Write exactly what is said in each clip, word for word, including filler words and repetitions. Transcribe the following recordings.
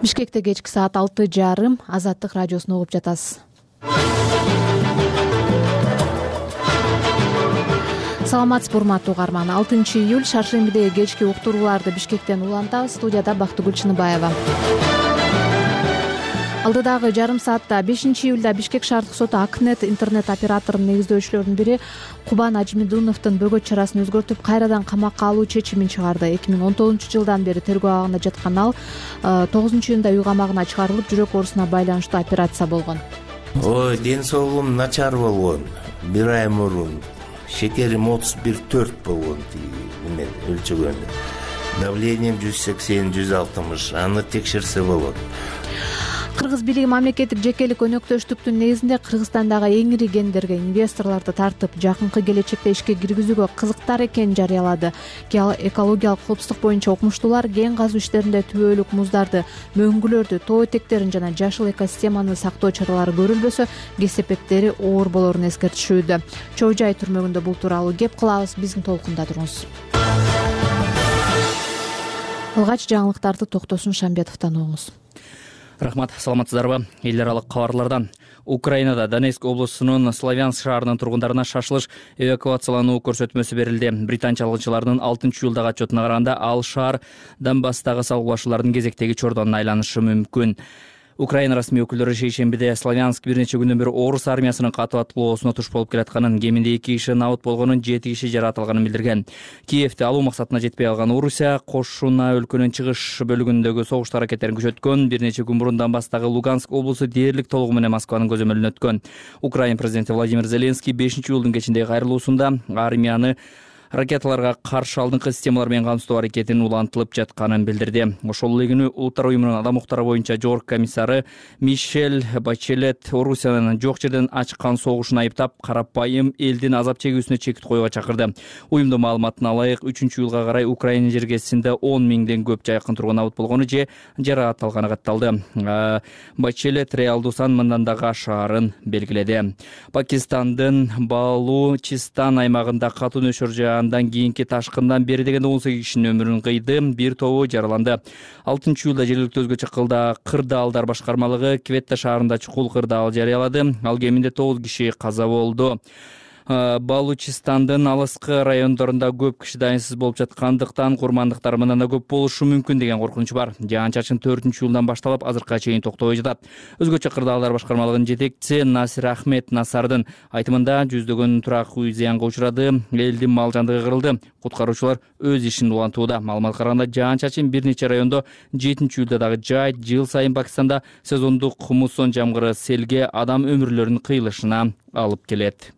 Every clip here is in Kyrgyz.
Бишкекте кечки саат алты жарым Азаттык радиосун угуп жатасыз. Саламатсызбы урматтуу угарман. алтынчы июль шаршембидеги кечки уктурууларды Бишкектен улантабыз. Студияда Бактыгүл Чыныбаева. Алдыдагы жарым саатта бешинчи июлда Бишкек шаардык соту Акнет интернет операторунун негиздөөчүлөрүнүн бири Кубан Ажмидуновдун бөгөт чарасын өзгөртүп, кайрадан камакка алуу чечимин чыгарды. эки миң он тогузунчу жылдан бери тергөө абагында жаткан ал тогузунчу июнда үй камагына чыгарылып, жүрөк оорусуна байланыштуу операция болгон. Ой, ден соолугум начар болгон. Бир ай мурун шекерим отуз бир төрт болгон. Мен өлчөгөндө. Давлением жүз сексен жүз алтымыш. Аны текшерсе болот. Кыргыз бийлиги мамлекеттик жекелик өнөктөштүктүн негизинде Кыргызстандагы эң ири кендерге инвесторлорду тартып, жакынкы келечекте ишке киргизүүгө кызыктар экенин жарыялады. Экологиялык коопсуздук боюнча окумуштуулар кен казуу иштеринде түбөлүк муздарды, мөңгүлөрдү, тоо этектерин жана жашыл экосистеманы сактоо чаралары көрүлбөсө, кесепеттери оор болорун эскертишүүдө. Чоо Жай түрмөгүндө бул тууралуу кеп кылабыз, биздин толкунда туруңуз. Алгач жаңылыктарды Токтосун Шамбетовдон угуңуз. Рахмат, саламатсыздарбы? Эл аралык кабарлардан. Украинада Донецк облусунун Славянск шаарынын тургундарына шашылыш эвакуациялануу көрсөтмөсү берилди. Британ чалгынчыларынын алтынчы июлдагы отчетуна караганда, ал шаар Донбасстагы салгылашуулардын кезектеги чордонуна айланышы мүмкүн. Украина расмий өкүлдөрү шейшембиде Славянск бир нече күндөн бери орус армиясынын катуу аткылоосуна туш болуп келатканын, кеминде эки киши набыт болгонун, жети киши жаратылганын билдирген. Киевти алуу максатына жетпей калган Орусия кошуна өлкөнүн чыгыш бөлүгүндөгү согуш аракеттерин күчөткөн. Бир нече күн мурун Донбасстагы Луганск облусу дээрлик толугу менен Москванын көзөмөлүнө өткөн. Украина президенти Владимир Зеленский бешинчи июлдун кечиндеги кайрылуусунда армияны ракеталарга каршы алдыңкы системалар менен камсыздоо аракетинин улантылып жатканын билдирди. Ошол эле күнү Улуттар уюмунун адам укуктары боюнча жогорку комиссары Мишель Бачелет Орусиянын жок жерден ачкан согушун айыптап, карапайым элдин азап чегүүсүнө чекит коюуга чакырды. Уюмдун маалыматына ылайык, үчүнчү июлга карай Украина жергесинде он миңден көп жайкын тургун набыт болгону же жараатталганы катталды. Бачелет реалдуу сан мындан да ашаарын белгиледи. Пакистандын Балучистан аймагында катуу нөшөр андан кийинки ташкындан бери дегенде он сегиз кишинин өмүрүн кыйды, бир тобу жараланды. алтынчы июлда жергиликтүү өзгөчө кылда кырдаалдар башкармалыгы Кветта шаарында чукул кырдаал жарыялады. Ал кеминде тогуз киши каза болду. Балучистандын алыскы райондорунда көп киши дайынсыз болуп жаткандыктан курмандыктар мындан да көп болушу мүмкүн деген коркунуч бар. Жаан-чачын төртүнчү июлдан башталып азыркыга чейин токтобой жатат. Өзгөчө кырдаалдар башкармалыгынын жетекчиси Насир Ахмед Насардын айтымында жүздөгөн турак үй зыянга учурады, элдин мал жандыгы кырылды. Куткаруучулар өз ишин улантууда. Маалыматка караганда жаан-чачын бир нече райондо жетинчи июлда дагы жайт. Жыл сайын Пакистанда сезондук муссон жамгыры селге адам өмүрлөрүнүн кыйылышына алып келет.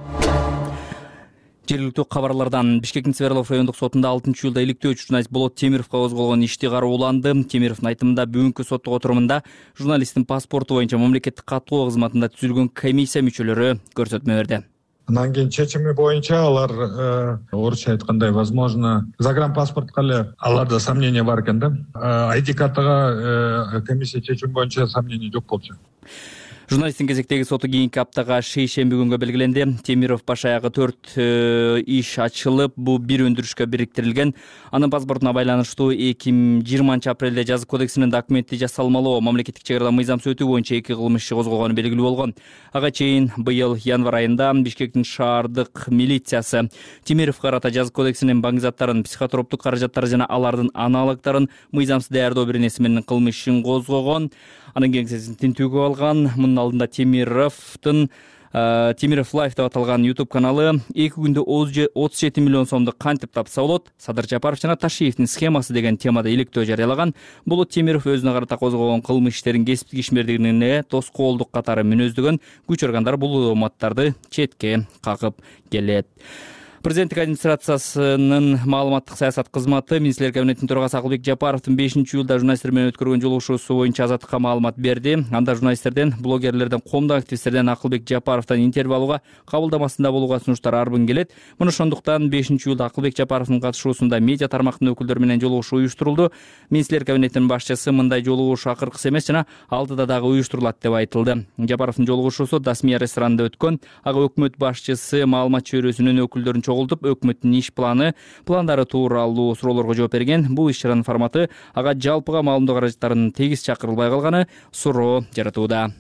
Жергиликтүү кабарлардан. Бишкектин Свердлов райондук сотунда алтынчы июлда иликтөөчү журналист Болот Темировго козголгон ишти карооланды. Темировдун айтымында бүгүнкү соттук отурумунда журналисттин паспорту боюнча мамлекеттик катталуу кызматында түзүлгөн комиссия мүчөлөрү көрсөтмө берди. Анан кийин чечими боюнча алар орусча айткандай, возможно, загранпаспортко эле аларда сомнение бар экен да. ай ди картага комиссия чечими боюнча сомнение жок болчу. Журналисттин кезектеги соту кийинки аптага шейшемби күнгө белгиленди. Темиров баш аягы төрт иш ачылып, бул бир өндүрүшкө бириктирилген. Анын паспортуна байланыштуу эки миң жыйырманчы апрелде жазык кодексинин документи жасалмалоо мамлекеттик чек арада мыйзам сөтүү боюнча эки кылмыш иши козголгону белгилүү болгон. Ага чейин быйыл январь айында Бишкектин шаардык милициясы Темировго карата жазык кодексинин баңгизаттарын, психотроптук каражаттары жана алардын аналогдорун мыйзамсыз даярдоо беренеси менен кылмыш ишин козгогон. Анын кеңсесин тинтүүгө алган. Мунун алдында Темировдун Темиров Лайф деп аталган YouTube каналы эки күндө отуз жети миллион сомду кантип тапса болот, Садыр Жапаров жана Ташиевдин схемасы деген темада иликтөө жарыялаган. Бул Темиров өзүнө карата козгогон кылмыш иштерин кесиптик ишмердигине тоскоолдук катары мүнөздөгөн. Күч органдары бул мааттарды четке какып келет. Президенттик администрациясынын маалыматтык саясат кызматы министрлер кабинетинин төрагасы Акылбек Жапаровдун бешинчи июлда журналисттер менен өткөргөн жолугушуусу боюнча Азаттыкка маалымат берди. Анда журналисттерден, блогерлерден, коомдук активисттерден Акылбек Жапаровдон интервью алууга, кабылдамасында болууга сунуштар арбын келет. Муну ошондуктан бешинчи июлда Акылбек Жапаровдун катышуусунда медиа тармактын өкүлдөрү менен жолугушуу уюштурулду. Министрлер кабинетинин башчысы мындай жолугушуу акыркысы эмес жана алдыда дагы уюштурулат деп айтылды. Жапаровдун жолугушуусу Дасмия ресторанында өткөн. Ага өкмөт башчысы маалымат чөйрөсүнүн өкүлдөрүн чогултуп өкмөттүн иш планы пландары тууралуу суроолорго жооп берген. Бул иш чаранын форматы ага жалпыга маалымдоо каражаттарынын тегиз чакырылбай калганы суроо жаратууда.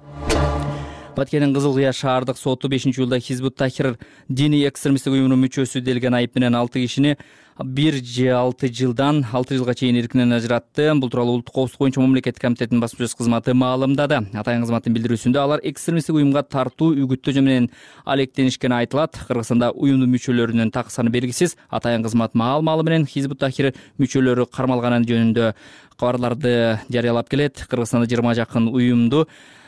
Баткендин Кызыл Кыя шаардык соту бешинчи июлда Хизбут Тахрир диний экстремисттик уюмунун мүчөсү делген айып менен алты кишини бир же алты жылдан алты жылга чейин эркинен ажыратты. Бул тууралуу Улуттук коопсуздук боюнча мамлекеттик комитеттин басма сөз кызматы маалымдады. Атайын кызматтын билдирүүсүндө алар экстремисттик уюмга тартуу үгүттөө менен алектенишкени айтылат. Кыргызстанда уюмдун мүчөлөрүнүн так саны белгисиз. Атайын кызмат маалымалы менен Хизбут Тахрир мүчөлөрү кармалганы жөнүндө кабарларды жарыялап келет. Кыргызстанда жыйырма жакын уюмду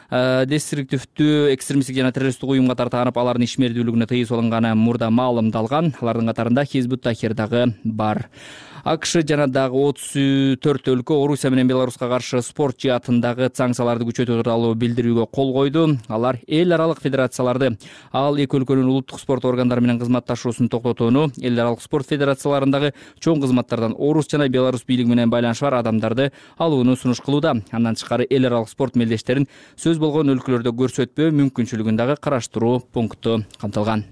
деструктивдүү экстремисттик жана террористтик уюмга тартанып, алардын ишмердүүлүгүнө тыюу салынганы мурда маалымдалган. Алардын катарында Хизбут Тахрир дагы бар. АКШ жана дагы отуз төрт өлкө Орусия менен Беларуска каршы спорт жаатындагы санкцияларды күчөтүү тууралуу билдирүүгө кол койду. Алар эл аралык федерацияларды, ал эки өлкөнүн улуттук спорт органдары менен кызматташуусун токтотууну, эл аралык спорт федерацияларындагы чоң кызматтардан орус жана беларус бийлиги менен байланышы бар адамдарды алууну сунуш кылууда. Андан тышкары эл аралык спорт мелдештерин сөз болгон өлкөлөрдө көрсөтпөө мүмкүнчүлүгүн дагы караштыруу пункту камтылган.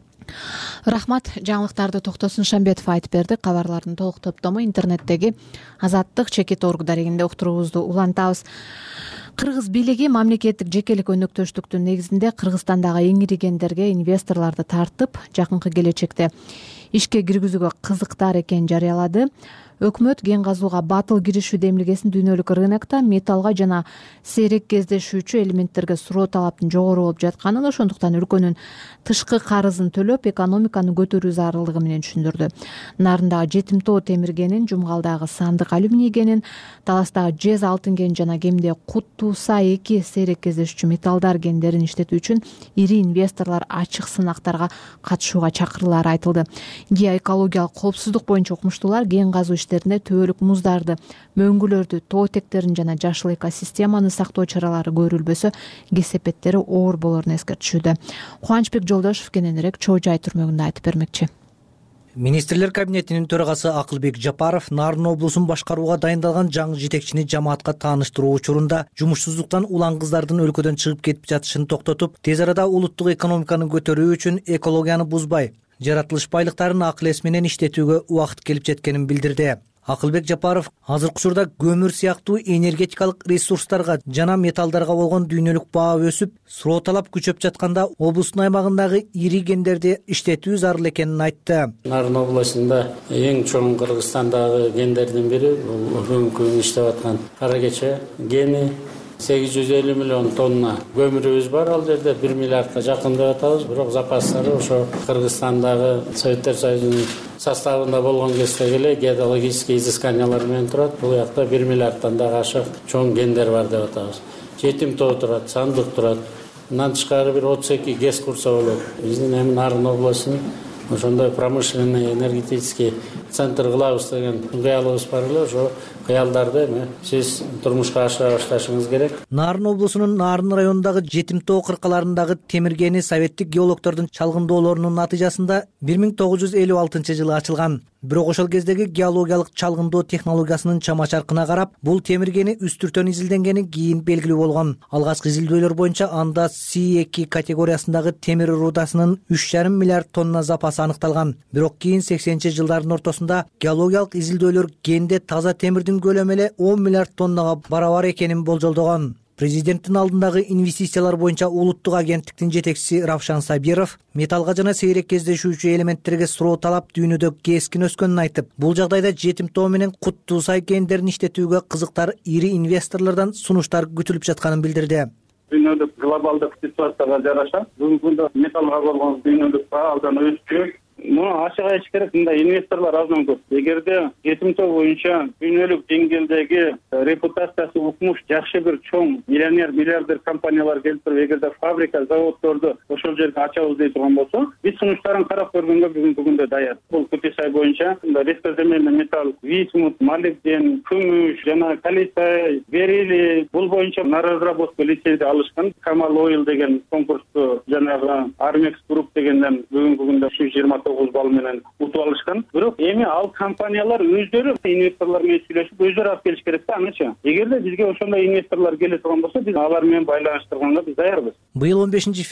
Рахмат. Жаңылыктарды Токтосун Шамбетов айтып берди. Кабарлардын толук топтому интернеттеги Азаттык чекит орг дарегинде уктуруубузду улантабыз. Кыргыз бийлиги мамлекеттик жекелик өнөктөштүктүн негизинде Кыргызстандагы эң ири кендерге инвесторлорду тартып, жакынкы келечекте ишке киргизүүгө кызыктар экенин жарыялады. Өкмөт кен казууга батыл киришүү демилгесин дүйнөлүк рынокто металлга жана сейрек кездешүүчү элементтерге суроо талаптын жогору болуп жатканын, ошондуктан өлкөнүн тышкы карызын төлөп, экономиканы көтөрүү зарылдыгы менен түшүндүрдү. Нарындагы жетим тоо темир кенин, Жумгалдагы сандык алюминий кенин, Таластагы жез алтын кен жана кемде Кут Туса эки сейрек кездешүүчү металлдар кендерин иштетүү үчүн ири инвесторлор ачык сынактарга катышууга чакыруулары айтылды. Геоэкологиялык коопсуздук боюнча укмуштуулар кен казуу төбөлүк муздарды, мөңгүлөрдү, тоо этектерин жана жашыл экосистеманы сактоо чаралары көрүлбөсө, кесепеттери оор болорун эскертишүүдө. Кубанычбек Жолдошов кененирээк Чоо Жай түрмөгүндө айтып бермекчи. Министрлер кабинетинин төрагасы Акылбек Жапаров Нарын облусун башкарууга дайындалган жаңы жетекчини жамаатка тааныштыруу учурунда жумушсуздуктан улан кыздардын өлкөдөн чыгып кетип жатышын токтотуп, тез арада улуттук экономиканы көтөрүү үчүн экологияны бузбай, жаратылыш байлыктарын акыл эс менен иштетүүгө убакыт келип жеткенин билдирди. Акылбек Жапаров азыркы учурда көмүр сыяктуу энергетикалык ресурстарга жана металлдарга болгон дүйнөлүк баа өсүп, суроо талап күчөп жатканда облустун аймагындагы ири кендерди иштетүү зарыл экенин айтты. Нарын областында эң чоң Кыргызстандагы кендердин бири бул бүгүнкү күндө иштеп аткан Кара Кече кени. сегиз жүз элүү миллион тонна көмүрүбүз бар, ал жерде бир миллиардка жакын деп атабыз. Бирок запастары ошо Кыргызстандагы Советтер Союзунун составында болгон кездеги эле геологический изысканиялар менен турат. Бул жакта бир миллиардтан дагы ашык чоң кендер бар деп атабыз. Жетим тоо турат, сандык турат. Мындан тышкары бир отуз эки ГЭС курса болот. Биздин эми Нарын облусунун ошондой промышленный энергетический центр кылабыз деген кыялыбыз бар эле. Ошо кыялдарды эми сиз турмушка ашыра башташыңыз керек. Нарын облусунун Нарын районундагы жетим тоо кыркаларындагы темир кени советтик геологдордун чалгындоолорунун натыйжасында бир миң тогуз жүз элүү алтынчы жылы ачылган. Бирок ошол кездеги геологиялык чалгындоо технологиясынын чама-чаркына карап, бул темир кени үстүртөн изилденгени кийин белгилүү болгон. Алгачкы изилдөөлөр боюнча анда Си эки категориясындагы темир рудасынын үч жарым миллиард тонна запасы аныкталган. Бирок кийин сексенинчи жылдардын ортосунда геологиялык изилдөөлөр кенде таза темирдин көлөмү эле он миллиард тоннага барабар экенин болжолдогон. Президенттин алдындагы инвестициялар боюнча улуттук агенттиктин жетекчиси Равшан Сабиров металлга жана сейрек кездешүүчү элементтерге суроо талап дүйнөдө кескин өскөнүн айтып, бул жагдайда жетим тоо менен Кут Туса кендерин иштетүүгө кызыктар ири инвесторлордон сунуштар күтүлүп жатканын билдирди. Дүйнөлүк глобалдык ситуацияга жараша бүгүнкү күндө металлга болгон дүйнөлүк баа абдан өскөн. Муну ачык айтыш керек, мындай инвесторлор аздан көп. Эгерде жетим тоо боюнча дүйнөлүк деңгээлдеги репутациясы укмуш жакшы бир чоң миллионер, миллиардер компаниялар келип туруп, эгерде фабрика, заводдорду ошол жерге ачабыз дей турган болсо, биз сунуштарын карап көргөнгө бүгүнкү күндө даяр. Бул Кутисай боюнча редкоземельный металл, висмут, молибден, күмүш жана калиций, берилий, бул боюнча на разработку лицензия алышкан. Камал Ойл деген конкурсту жанагы Армекс Групп дегенден бүгүнкү күндө жыйырма тогуз балл менен утуп алышкан. Бирок эми ал компаниялар өздөрү инвесторлор менен сүйлөшүп өздөрү алып келиш керек да, аныча. Эгерде бизге ошондой инвесторлор келе турган болсо, биз алар менен байланыштырганга биз даярбыз. Быйыл он бешинчи февралдагы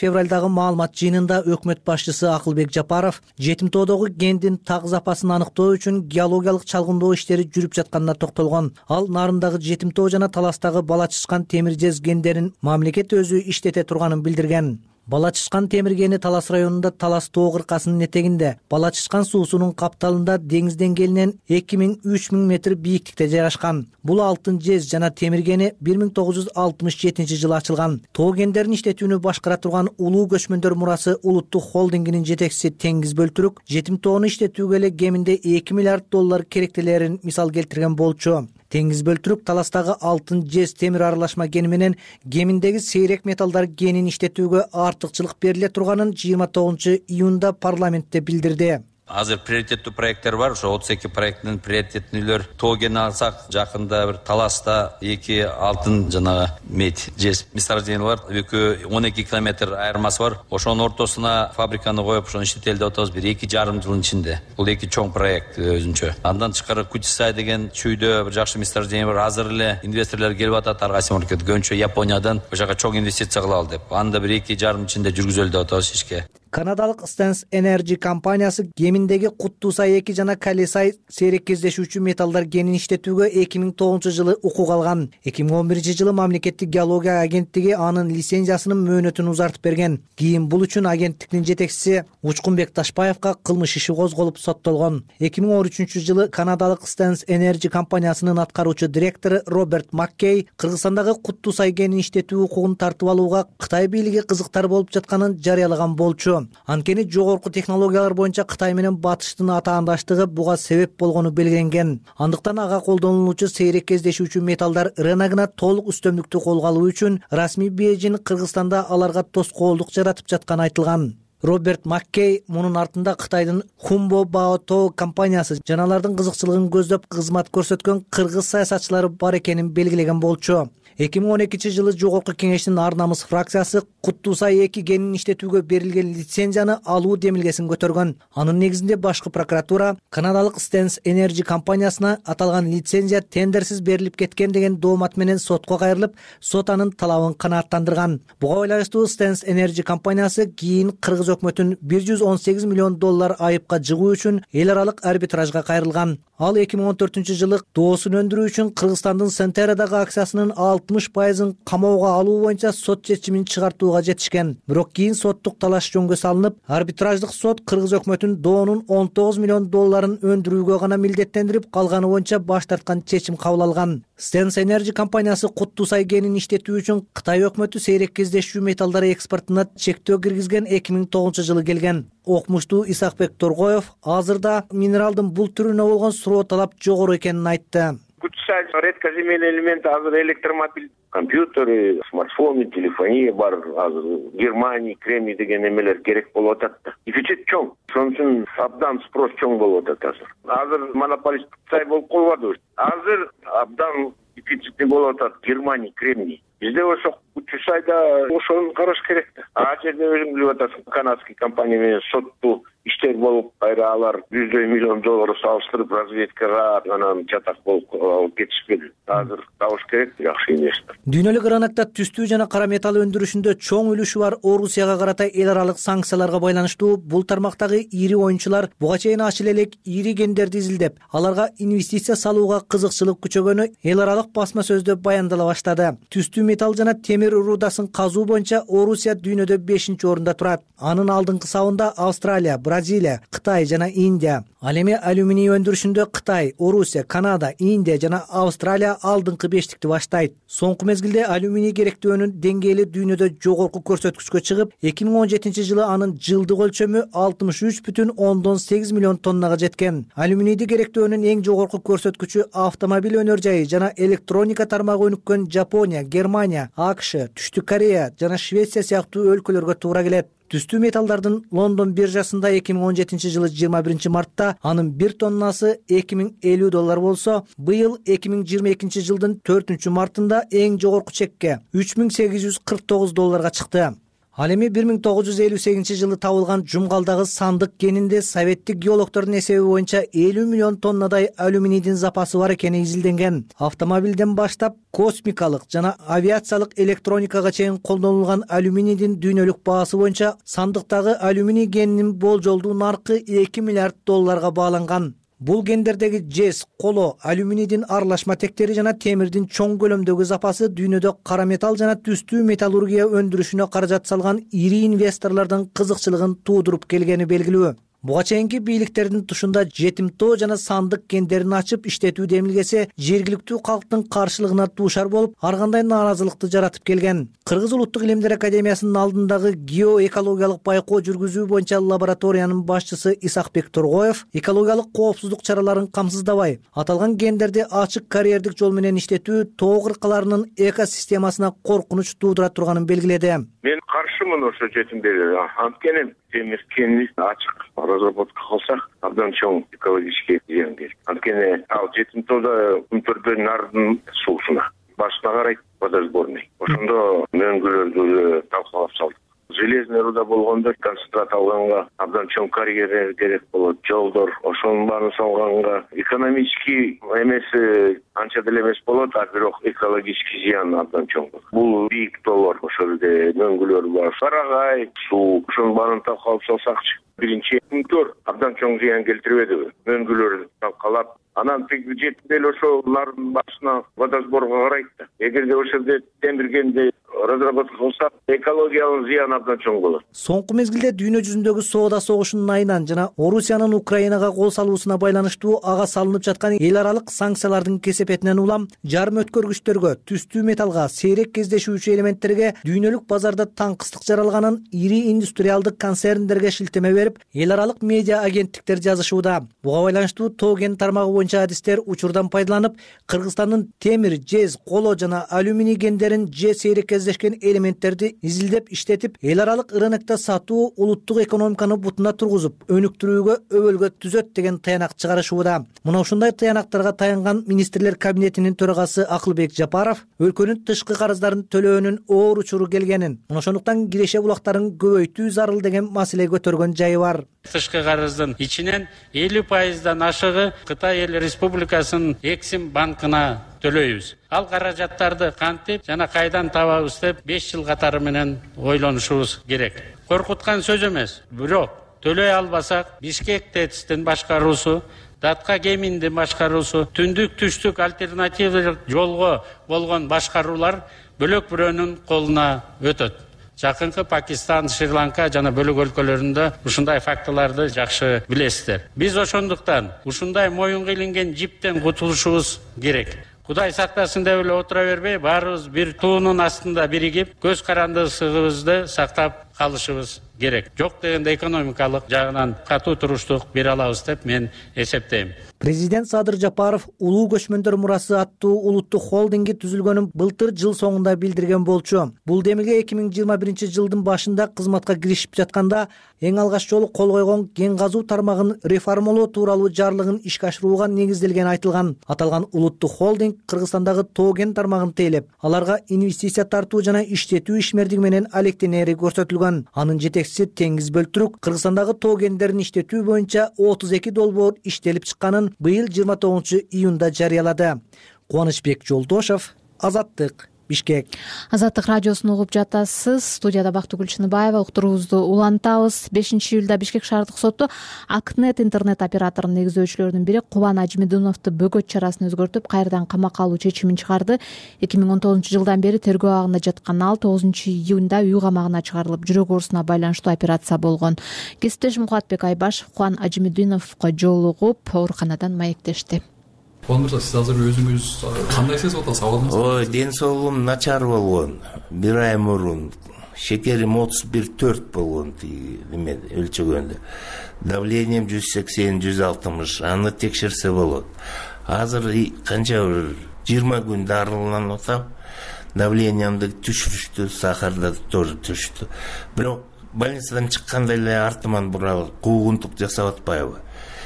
жөнүндөгү маалымат жыйынында өкмөт башчысы Акылбек Жапаров жетим тоодогу гендин так запасын аныктоо үчүн геологиялык чалгындоо иштери жүрүп жатканына токтолгон. Ал нарындагы жетим тоо жана Таластагы Бала Чычкан темир жез гендерин мамлекет өзү иштете турганын билдирген. Бала Чычкан темир кени Талас районунда Талас тоо кыркасынын этегинде, Бала Чычкан суусунун капталында деңиз деңгээлинен эки миң үч миң метр бийиктикте жайгашкан. Бул алтын жез жана темир кени бир миң тогуз жүз алтымыш жетинчи жылы ачылган. Тоо кендерин иштетүүнү башкара турган Улуу көчмөндөр мурасы улуттук холдингинин жетекчиси Теңиз Бөлтүрүк жетим тоону иштетүүгө эле кеминде эки миллиард доллар керектелерин мисал келтирген болчу. Теңиз Бөлтүрүк Таластагы алтын жез темир аралашма кени менен кеминдеги сейрек металлдар кенин иштетүүгө артыкчылык бериле турганын жыйырма тогузунчу июнда парламентте билдирди. Азыр приоритеттүү проекттер бар. Ошо отуз эки проекттин приоритеттүүлөр тоо кени алсак, жакында бир Таласта эки алтын жана медь жез месторождение бар. Экөө он эки километр айырмасы бар. Ошонун ортосуна фабриканы коюп, ошону иштетели деп атабыз бир эки жарым жылдын ичинде. Бул эки чоң проект өзүнчө. Андан тышкары Кутисай деген чүйдө бир жакшы месторождение бар. Азыр эле инвесторлор келип атат. Ар кайсы мамлекет көбүнчө Япониядан ошол жака чоң инвестиция кылалы деп. Анда бир эки жарым ичинде жүргүзөлү деп атабыз ишке. Канадалык Stans Energy компаниясы кеминдеги Куттусай эки жана Калесай сейрек кездешүүчү металлдар кенин иштетүүгө эки миң тогузунчу жылы укук алган. эки миң он биринчи жылы мамлекеттик геология агенттиги анын лицензиясынын мөөнөтүн узартып берген. Кийин бул үчүн агенттиктин жетекчиси Учкунбек Ташпаевга кылмыш иши козголуп соттолгон. эки миң он үчүнчү жылы канадалык Stans Energy компаниясынын аткаруучу директору Роберт Маккей Кыргызстандагы Куттусай кенин иштетүү укугун тартып алууга Кытай бийлиги кызыктар болуп жатканын жарыялаган болчу. Анткени жогорку технологиялар боюнча Кытай менен Батыштын атаандаштыгы буга себеп болгону белгиленген. Андыктан ага колдонулуучу сейрек кездешүүчү металлдар рыногуна толук үстөмдүктү колго алуу үчүн расмий Бейжин Кыргызстанда аларга тоскоолдук жаратып жатканы айтылган. Роберт Маккей мунун артында Кытайдын Хумбо Баото компаниясы жана алардын кызыкчылыгын көздөп кызмат көрсөткөн кыргыз саясатчылары бар экенин белгилеген болчу. эки миң он экинчи жылы Жогорку Кеңештин Ар намыс фракциясы Куттусай эки кенин иштетүүгө берилген лицензияны алуу демилгесин көтөргөн. Анын негизинде башкы прокуратура канадалык Stans Energy компаниясына аталган лицензия тендерсиз берилип кеткен деген доомат менен сотко кайрылып, сот анын талабын канааттандырган. Буга байланыштуу Stans Energy компаниясы кийин кыргыз өкмөтүн бир жүз он сегиз миллион доллар айыпка жыгуу үчүн эл аралык арбитражга кайрылган. Ал эки миң он төртүнчү жылы доосун өндүрүү үчүн Кыргызстандын Сентерадагы акциясынын алтымыш пайызын камоого алуу боюнча сот чечимин чыгартууга жетишкен. Бирок кийин соттук талаш жөнгө салынып, арбитраждык сот кыргыз өкмөтүн доонун он тогуз миллион долларын өндүрүүгө гана милдеттендирип, калганы боюнча баш тарткан чечим кабыл алган. Stans Energy компаниясы Куттусай кенин иштетүү үчүн Кытай өкмөтү сейрек кездешүү металлдар экспортуна чектөө киргизген эки миң тогузунчу жылы келген. Окумуштуу Исакбек Торгоев азырда минералдын бул түрүнө болгон суроо талап жогору экенин айтты. Кутисай редкоземельный элемент азыр электромобиль, компьютеры, смартфоны, телефония бар. Азыр Германия, Кремний деген эмелер керек болуп атат да. Дефицит чоң. Ошон үчүн абдан спрос чоң болуп атат азыр. Азыр монополист Кутай болуп калбады. Азыр абдан дефицитный болуп атат Германия, Кремний. Бизде ошо Кутисайда ошону караш керек да. А жерде өзүң билип атасың, канадский компания менен соттуу иштер болуп, кайра алар жүздөй миллион доллар салыштырып разведкага анан жатак болуп алып кетишпеди. Азыр табыш керек жакшы инвестор. Дүйнөлүк рынокто түстүү жана кара металл өндүрүшүндө чоң үлүшү бар Орусияга карата эл аралык санкцияларга байланыштуу бул тармактагы ири оюнчулар буга чейин ачыл элек ири кендерди изилдеп, аларга инвестиция салууга кызыкчылык күчөгөнү эл аралык басма сөздө баяндала баштады. Түстүү металл жана темир рудасын казуу боюнча Орусия дүйнөдө бешинчи орунда турат. Анын алдыңкы сабында Австралия, Бразилия, Кытай жана Индия. Ал эми алюминий өндүрүшүндө Кытай, Орусия, Канада, Индия жана Австралия алдыңкы бештикти баштайт. Соңку мезгилде алюминий керектөөнүн деңгээли дүйнөдө жогорку көрсөткүчкө чыгып, эки миң он жетинчи жылы анын жылдык өлчөмү алтымыш үч бүтүн ондон сегиз миллион тоннага жеткен. Алюминийди керектөөнүн эң жогорку көрсөткүчү автомобиль өнөр жайы жана электроника тармагы өнүккөн Жапония, Германия, АКШ, Түштүк Корея жана Швеция сыяктуу өлкөлөргө туура келет. Түстүү металлдардын Лондон биржасында эки миң он жетинчи жылы жыйырма биринчи мартта анын бир тоннасы эки миң элүү доллар болсо, быйыл эки миң жыйырма экинчи жылдын төртүнчү мартында эң жогорку чекке үч миң сегиз жүз кырк тогуз долларга чыкты. Ал эми бир миң тогуз жүз элүү сегизинчи жылы табылган Жумгалдагы сандык кенинде советтик геологтордун эсеби боюнча элүү миллион тоннадай алюминийдин запасы бар экени изилденген. Автомобилден баштап космикалык жана авиациялык электроникага чейин колдонулган алюминийдин дүйнөлүк баасы боюнча сандыктагы алюминий кенинин болжолдуу наркы эки миллиард долларга бааланган. Бул гендердеги жез, коло, алюминийдин аралашма тектери жана темирдин чоң көлөмдөгү запасы дүйнөдө кара металл жана түстүү металлургия өндүрүшүнө каражат салган ири инвесторлордун кызыкчылыгын туудуруп келгени белгилүү. Буга чейинки бийликтердин тушунда жетимтоо жана сандык кендерин ачып иштетүү демилгесе жергиликтүү калктын каршылыгына дуушар болуп, ар кандай нааразылыкты жаратып келген. Кыргыз улуттук илимдер академиясынын алдындагы геоэкологиялык байкоо жүргүзүү боюнча лабораториянын башчысы Исакбек Тургоев экологиялык коопсуздук чараларын камсыздабай, аталган кендерди ачык карьердик жол менен иштетүү тоо кыркаларынын экосистемасына коркунуч туудура турганын белгиледи. Мен каршымын ошо жетимдерге. Анткени темир кенин ачык разработка кылсак абдан чоң экологический зыян келет. Анткени ал жетимтоодо күнтөрдө нардын суусуна башына карайт водосборный. Ошондо мөңгүлөрдү талкалап салдык. Железный руда болгондо концентрат алганга абдан чоң карьера керек болот. Жолдор ошонун баарын салганга экономический эмеси анча деле эмес болот, а бирок экологический зыян абдан чоң болот. Бул бийик тоолор, ошол жерде мөңгүлөр бар, сарагай, суу, ошонун баарын талкалап салсакчы. Биринчи күнтөр абдан чоң зыян келтирбедиби? Мөңгүлөрдү талкалап, анан тиги жетип эле ошол нардын башына водосборго карайт да. Эгерде ошол жерде темиргенди разработка кылсак, экологиялык зыян абдан чоң болот. Соңку мезгилде дүйнө жүзүндөгү соода согушунун айынан жана Орусиянын Украинага кол салуусуна байланыштуу ага салынып жаткан эл аралык санкциялардын кесепетинен улам жарым өткөргүчтөргө, түстүү металлга, сейрек кездешүүчү элементтерге дүйнөлүк базарда таңкыстык жаралганын ири индустриалдык концерндерге шилтеме берип, эл аралык медиа агенттиктер жазышууда. Буга байланыштуу тоо кен тармагы боюнча адистер учурдан пайдаланып, Кыргызстандын темир, жез, коло жана алюминий кендерин же сейрек кездешкен элементтерди изилдеп иштетип, эл аралык рынокто сатуу улуттук экономиканы бутуна тургузуп, өнүктүрүүгө өбөлгө түзөт деген таянак чыгарышууда. Мына ушундай таянактарга таянган министрлер кабинетинин төрагасы Акылбек Жапаров өлкөнүн тышкы карыздарын төлөөнүн оор учуру келгенин, ошондуктан киреше булактарын көбөйтүү зарыл деген маселе көтөргөн жайы бар. Тышкы карыздын ичинен элүү пайыздан ашыгы Кытай эл республикасынын Эксим банкына төлөйбүз. Ал каражаттарды кантип жана кайдан табабыз деп беш жыл катары менен ойлонушубуз керек. Коркуткан сөз эмес, бирок төлөй албасак Бишкек ТЭЦтин башкаруусу, Датка Геминдин башкаруусу, түндүк түштүк альтернативдик жолго болгон башкаруулар бөлөк бирөөнүн колуна өтөт. Жакынкы Пакистан, Шри-Ланка жана бөлөк өлкөлөрүндө ушундай фактыларды жакшы билесиздер. Биз ошондуктан ушундай моюнга илинген жиптен кутулушубуз керек. Кудай сактасын деп эле отура бербей, баарыбыз бир туунун астында биригип, көз карандысыбызды сактап калышыбыз керек. Жок дегенде экономикалык жагынан катуу туруштук бере алабыз деп мен эсептейм. Президент Садыр Жапаров улуу көчмөндөр мурасы аттуу улуттук холдинги түзүлгөнүн былтыр жыл соңунда билдирген болчу. Бул демилге эки миң жыйырма биринчи жылдын башында кызматка киришип жатканда эң алгач жолу кол койгон кен казуу тармагын реформалоо тууралуу жарлыгын ишке ашырууга негизделгени айтылган. Аталган улуттук холдинг Кыргызстандагы тоо кен тармагын тейлеп, аларга инвестиция тартуу жана иштетүү ишмердиги менен алектенери көрсөтүлгөн. Анын жетекчиси Теңиз Бөлтүрүк Кыргызстандагы тоо кендерин иштетүү боюнча отуз эки долбоор иштелип чыкканын быйыл жыйырма тогузунчу июнда жарыялады. Кубанычбек Жолдошов, Азаттык, Бишкек. Азаттык радиосун угуп жатасыз. Студияда Бактыгүл Чыныбаева. Уктуруубузду улантабыз. бешинчи июлда Бишкек шаардык соту Акнет интернет операторунун негиздөөчүлөрүнүн бири Кубан Ажимединовду бөгөт чарасын өзгөртүп, кайрадан камакка алуу чечимин чыгарды. эки миң он тогузунчу жылдан бери тергөө абагында жаткан ал тогузунчу июнда үй камагына чыгарылып, жүрөк оорусуна байланыштуу операция болгон. Кесиптешим Кубатбек Айбашев Кубан Ажимединовго жолугуп, ооруканадан маектешти. Кубан мырза, сиз азыр өзүңүз кандай сезип атасыз? Абалыңыз? Ой, ден соолугум начар болгон. Бир ай мурун шекерим отуз бир төрт болгон, эме өлчөгөндө. Давлением жүз сексен жүз алтымыш, аны текшерсе болот. Азыр канча бир жыйырма күн дарыланып атам. Давлениямды түшүрүштү, сахарды тоже түштү. Бирок больницадан чыкканда эле артыман буралып, куугунтук жасап атпайбы?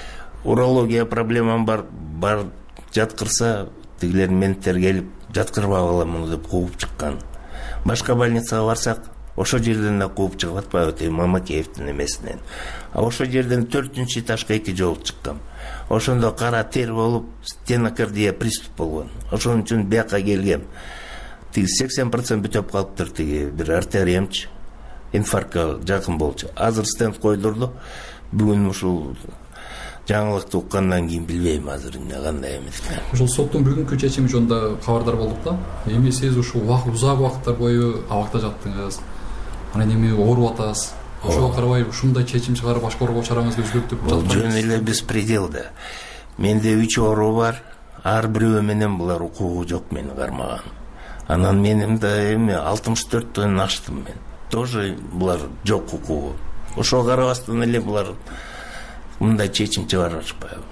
Урология проблемам бар, бар жаткырса, тигилер менттер келип, жаткырбап аламын деп кууп чыккан. Башка больницага барсак, ошол жерден да кууп чыгып атпайбы тиги Мамакеевдин эмесинен. А ошол жерден төртүнчү этажга эки жолу чыккам. Ошондо кара тер болуп стенокардия приступ болгон. Ошон үчүн бияка келгем. Тиги сексен процент бүтөп калыптыр, тиги бир артериямчы. Инфарктка жакын болчу. Азыр стенд койдурду. Бүгүн ушул жаңылыкты уккандан кийин билбейм азыр эмне кандай эмес. Ошол соттун бүгүнкү чечими жөнүндө кабардар болдук да. Эми сиз ушул узак убакыттар бою абакта жаттыңыз. Анан эми ооруп атасыз. Ошого карабай ушундай чечим чыгарып башкарууга чараңызды өзгөртүп жатпайсызбы? Жөн эле беспредел да. Менде үч оору бар. Ар бирөө менен булар укугу жок мени кармаган. Анан менин да эми алтымыш төрттөн аштым мен. Тоже булар жок укугу. Ошого карабастан эле булар мындай чечим чыгарышпайбы.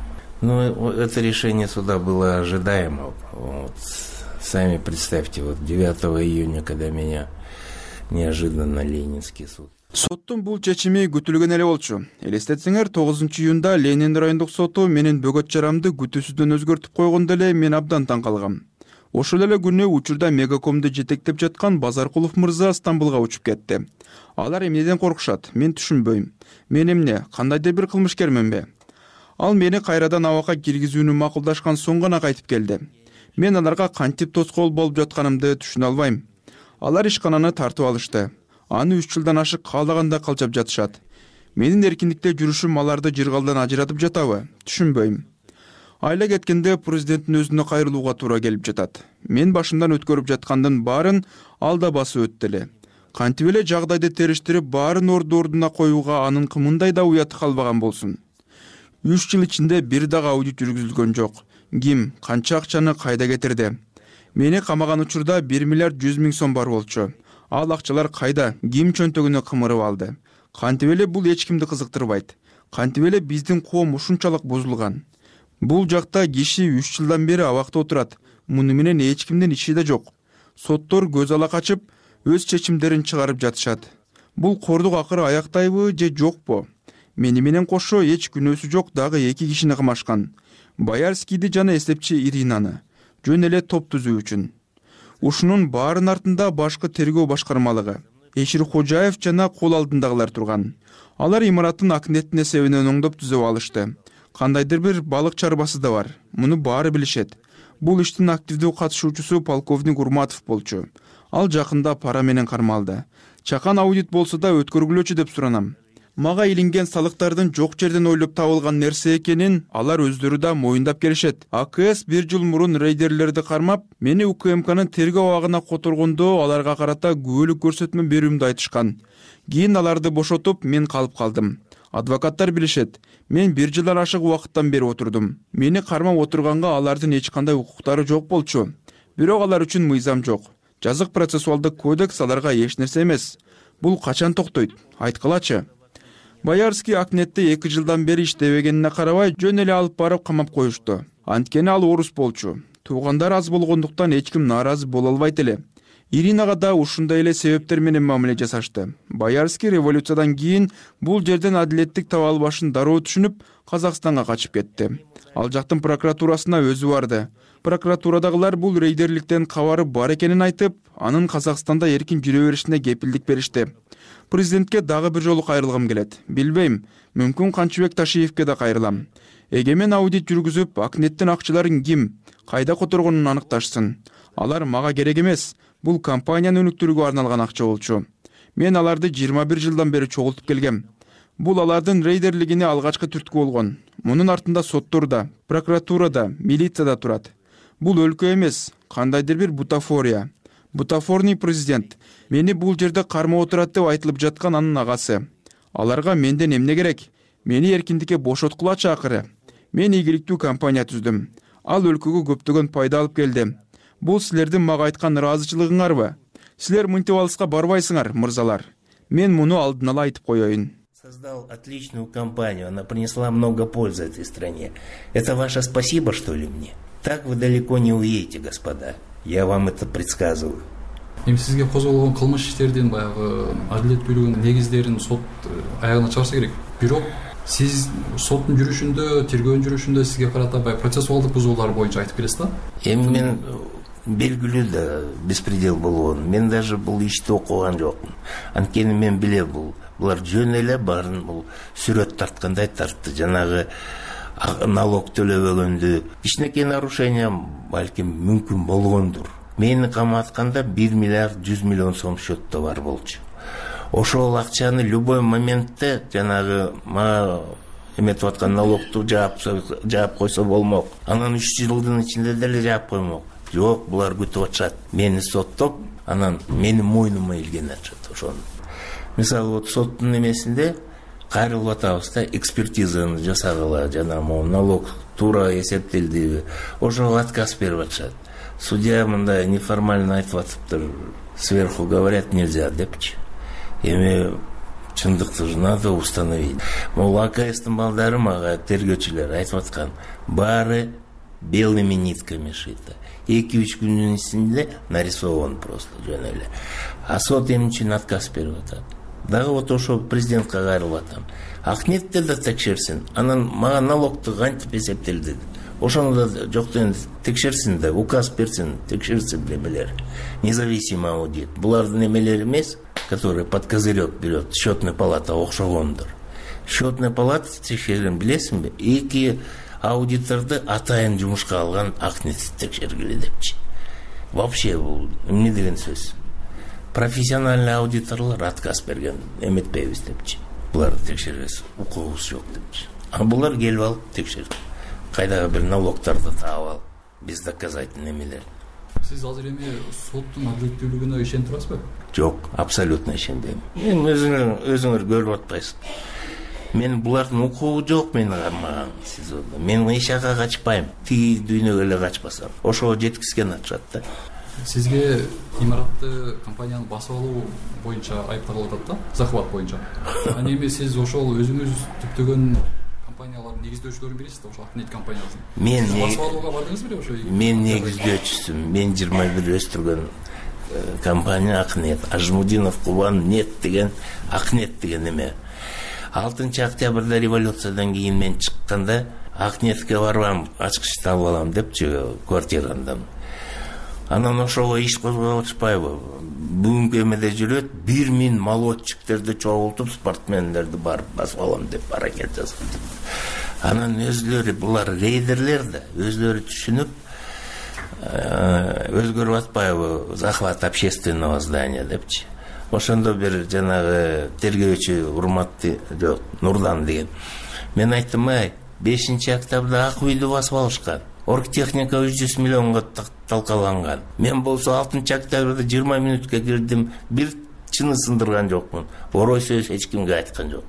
Ну, это решение суда было ожидаемо. Вот. Сами представьте, вот девятого июня, когда меня неожиданно Ленинский суд. Соттун бул чечими күтүлгөн эле болчу. Элестетсеңер, тогузунчу июнда Ленин райондук соту менин бөгөт чарамды күтүүсүздөн өзгөртүп койгондо эле мен абдан таң калгам. Ошол эле күнү учурда Мегакомду жетектеп жаткан Базаркулов мырза Стамбулга учуп кетти. Алар эмнеден коркушат? Мен түшүнбөйм. Мен эмне, кандайдыр бир кылмышкерменби? Ал мени кайрадан абакка киргизүүнү макулдашкан соң гана кайтып келди. Мен аларга кантип тоскоол болуп жатканымды түшүнө албайм. Алар ишкананы тартып алышты. Аны үч жылдан ашык каалаганда калчап жатышат. Менин эркиндикте жүрүшүм аларды жыргалдан ажыратып жатабы? Түшүнбөйм. Айла кеткенде президенттин өзүнө кайрылууга туура келип жатат. Мен башымдан өткөрүп жаткандын баарын алда басып өттү эле. Кантип эле жагдайды териштирип баарын орду ордуна коюуга анын кымындай да уяты калбаган болсун. үч жыл ичинде бир дагы аудит жүргүзүлгөн жок. Ким, канча акчаны кайда кетирди? Мени камаган учурда бир миллиард жүз миң сом бар болчу. Ал акчалар кайда? Ким чөнтөгүнө кымырып алды? Кантип эле бул эч кимди кызыктырбайт? Кантип эле биздин коом ушунчалык бузулган? Бул жакта киши үч жылдан бери абакта отурат. Муну менен эч кимдин иши да жок. Соттор көз ала качып, өз чечимдерин чыгарып жатышат. Бул кордук акыры аяктайбы же жокпу? Мени менен кошо эч күнөөсү жок дагы эки кишини кымашкан. Боярскийди жана эсепчи Иринаны. Жөн эле топ түзүү үчүн. Ушунун баарын артында башкы тергөө башкармалыгы, Эшир Хожаев жана кол алдындагылар турган. Алар имараттын акнеттин эсебинен оңдоп түзөп алышты. Кандайдыр бир балык чарбасы да бар. Муну баары билишет. Бул иштин активдүү катышуучусу полковник Урматов болчу. Ал жакында пара менен кармалды. Чакан аудит болсо да өткөргүлөчү деп суранам. Мага илинген салыктардын жок жерден ойлоп табылган нерсе экенин алар өздөрү да моюндап келишет. А К С бир жыл мурун рейдерлерди кармап, мени У К М Кнын тергөө абагына которгондо аларга карата күбөлүк көрсөтмө берүүмдү айтышкан. Кийин аларды бошотуп, мен калып калдым. Адвокаттар билишет. Мен бир жылдан ашык убакыттан бери отурдум. Мени кармап отурганга алардын эч кандай укуктары жок болчу. Бирок алар үчүн мыйзам жок. Жазык процессуалдык кодекс аларга эч нерсе эмес. Бул качан токтойт? Айткылачы. Боярский Акнетте эки жылдан бери иштебегенине карабай жөн эле алып барып камап коюшту. Анткени ал орус болчу. Туугандар аз болгондуктан эч ким нааразы боло албайт эле. Иринага да ушундай эле себептер менен мамиле жасашты. Боярский революциядан кийин бул жерден адилеттик таба албашын дароо түшүнүп, Казакстанга качып кетти. Ал жактын прокуратурасына өзү барды. Прокуратурадагылар бул рейдерликтен кабары бар экенин айтып, анын Казакстанда эркин жүрө беришине кепилдик беришти. Президентке дагы бир жолу кайрылгым келет. Билбейм, мүмкүн Канчыбек Ташиевке да кайрылам. Эгемен аудит жүргүзүп, Акнеттин акчаларын ким, кайда которгонун аныкташсын. Алар мага керек эмес. Бул компанияны өнүктүрүүгө арналган акча болчу. Мен аларды жыйырма бир жылдан бери чогултуп келгем. Бул алардын рейдерлигине алгачкы түрткү болгон. Мунун артында соттор да, прокуратура да, милиция да турат. Бул өлкө эмес, кандайдыр бир бутафория. Бутафорный президент. Мени бул жерде кармап отурат деп айтылып жаткан анын агасы. Аларга менден эмне керек? Мени эркиндикке бошоткулачы акыры. Мен ийгиликтүү компания түздүм. Ал өлкөгө көптөгөн пайда алып келди. Бул силердин мага айткан ыраазычылыгыңарбы? Силер мынтип алыска барбайсыңар, мырзалар. Мен муну алдын ала айтып коеюн. Создал отличную компанию, она принесла много пользы этой стране. Это ваше спасибо, что ли, мне? Так вы далеко не уедете, господа. Я вам это предсказываю. Эми сизге козголгон кылмыш иштердин баягы адилет бөлүгүнүн негиздерин сот аягына чыгарса керек. Бирок сиз соттун жүрүшүндө, тергөөнүн жүрүшүндө сизге карата баягы процессуалдык бузуулар боюнча айтып келесиз да? Эми мен белгилүү да беспредел болгон. Мен даже бул ишти окуган жокмун. Анткени мен билем, бул булар жөн эле баарын бул сүрөт тарткандай тартты. Жанагы налог төлөбөгөндү, кичинекей нарушение балким мүмкүн болгондур. Мени каматканда бир миллиард жүз миллион сом счетто бар болчу. Ошол акчаны любой моментте жанагы мага эметип аткан налогту жаап жаап койсо болмок. Анан үч жылдын ичинде деле жаап коймок. Жок, булар күтүп атышат. Мени соттоп, анан мени мойнума илген атышат ошону. Мисалы, вот соттун эмесинде кайрылып атабыз да, экспертизаны жасагыла, жана могу налог туура эсептелдиби, ошого отказ берип атышат. Судья мындай неформально айтып атыптыр, сверху говорят нельзя депчи. Эми чындыкты же надо установить. Могу АКСтин балдары мага тергөөчүлөр айтып аткан, баары белыми нитками шито. эки-үч күндүн ичинде нарисован просто жөн эле. А сот эмне үчүн отказ берип атат? Дагы вот ошо президентке кайрылып атам. Акнетте да текшерсин, анан мага налогту кантип эсептелди? Ошону да жоктон текшерсин да, указ берсин, текшерсин немелер. Независимый аудит. Булардын немелери эмес, которые под козырек берет, счетная палата окшогондур. Счетная палата текшерген билесиңби? Эки аудиторду атайын жумушка алган Акнет текшергиле депчи. Вообще бул эмне деген сөз? Профессиональный аудиторлор отказ берген, эметпейбиз депчи. Буларды текшербес, укугубуз жок депчи. А булар келип алып текшерди. Кайдагы бир налогтарды таап алып, биз доказательный эмелер. Сиз азыр эми соттун адилеттүүлүгүнө ишенип турасызбы? Жок, абсолютно ишенбейм. Мен өзүңөр өзүңөр көрүп атпайсыз. Мен булардын укугу жок менин кармаган сезондо. Мен эч жака качпайм. Тиги дүйнөгө эле качпасам. Ошого жеткизген атышат да. Сизге имаратты компаниянын басып алуу боюнча айыпталып атат да, захват боюнча. Аны эми сиз ошол өзүңүз түптөгөн компаниялардын негиздөөчүлөрүн бересиз да, ошо Акнет компаниясын. Мен басып алууга бардыңыз беле ошо? Мен негиздөөчүсүм. Мен жыйырма бир өстүргөн компания Акнет. Ажмудинов Кубан нет деген Акнет деген эме. алтынчы октябрда революциядан кийин мен чыкканда Акнетке барбам, ачкычты алып алам депчи квартирамдан. Анан ошого иш козгоп атышпайбы? Бүгүнкү эмеде жүрөт, бир миң молодчиктерди чогултуп, спортмендерди барып басып алам деп аракет жасап. Анан өзлөрү булар рейдерлер да, өзлөрү түшүнүп, өзгөрүп атпайбы? Захват общественного здания депчи. Ошондо бир жанагы тергөөчү урматты жок, Нурдан деген. Мен айттым, ай, бешинчи октябрда ак үйдү басып алышкан. Оргтехника үч жүз миллионго талкаланган. Мен болсо алтынчы октябрда жыйырма мүнөткө кирдим, бир чыны сындырган жокмун. Орой сөз эч кимге айткан жок.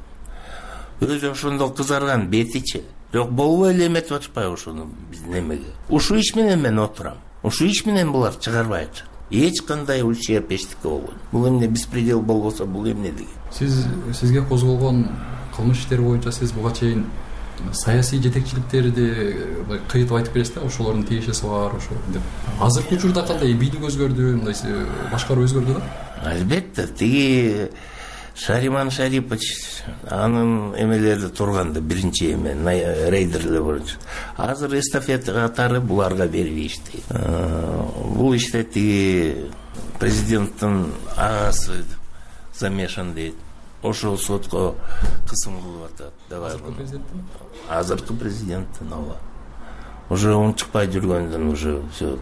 Өзү ошондо кызарган бетичи. Жок, болбой эле эметип атышпайбы ошону биздин эмеге. Ушул иш менен мен отурам. Ушул иш менен булар чыгарбайчы. Эч кандай ущерб эчтеке болгон. Бул эмне беспредел болбосо, бул эмне деген? Сиз сизге козголгон кылмыш иштери боюнча сиз буга чейин саясий жетекчиликтерди кыйытып айтып бересиз да, ошолордун тиешеси бар, ошо деп. Азыркы учурда кандай бийлик өзгөрдү, мындай башкаруу өзгөрдү да? Албетте, тиги Шариман Шарипович анын эмелери турганда биринчи эме рейдерлер боюнча. Азыр эстафета катары буларга берип иштейт. Бул иште тиги президенттин агасы замешан дейт. Ошол сотко кысым кылып атат. Азыркы президенттин? Азыркы президенттин, ооба. Уже он чыкпай жүргөндөн уже все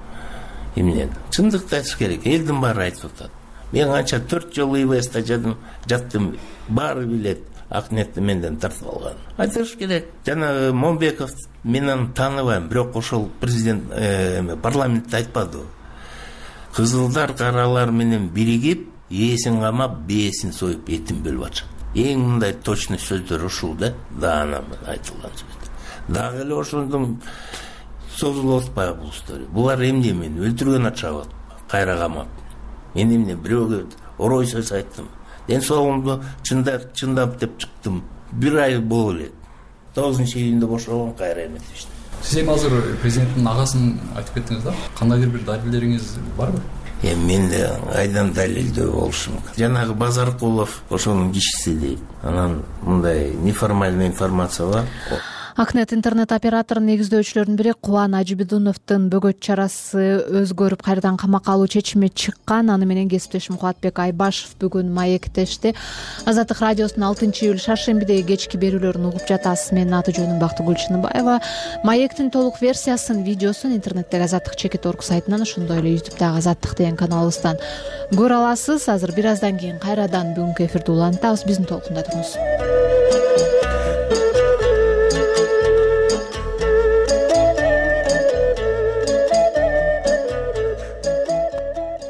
эмне. Чындыкты айтыш керек. Элдин баары айтып атат. Мен анча төрт жолу ИВСте жадым, жаттым, баары билет. Акнетти менден тартып алган. Айтыш керек. Жана Момбеков менен тааныбайм, бирок ошол президент парламентте айтпады. Кызылдар каралар менен биригип, ээсин камап, бээсин союп, этин бөлүп атышат. Эң мындай точный сөздөр ушул да, даана айтылган сөздөр. Дагы эле ошондон созулуп атпайбы бул история. Булар эмне мени өлтүргөн атышабы? Кайра камап. Мен эмне бирөөгө орой сөз айттым. Ден соолугумду чындап, чындап деп чыктым. Бир ай болуп элек. тогузунчу июнда бошогон, кайра эметишти. Сиз эми азыр президенттин агасын айтып кеттиңиз да? Кандайдыр бир далилдериңиз барбы? Эми менде айдан далилдөө болушу мүмкүн. Жанагы Базаркулов ошонун кишиси дейт. Анан мындай неформальный информация бар. Акнет интернет операторунун негиздөөчүлөрүнүн бири Кубан Ажибидуновдун бөгөт чарасы өзгөрүп кайрадан камакка алуу чечими чыккан. Аны менен кесиптешим Кубатбек Айбашев бүгүн маектешти. Азаттык радиосунун алтынчы июль шаршембидеги кечки берүүлөрүн угуп жатасыз. Менин аты жөнүм Бактыгүл Чыныбаева. Маектин толук версиясын, видеосун интернеттеги Азаттык чекит орг сайтынан, ошондой эле ютубтагы Азаттык деген каналыбыздан көрө аласыз. Азыр бир аздан кийин кайрадан бүгүнкү эфирди улантабыз. Биздин толкунда туруңуз.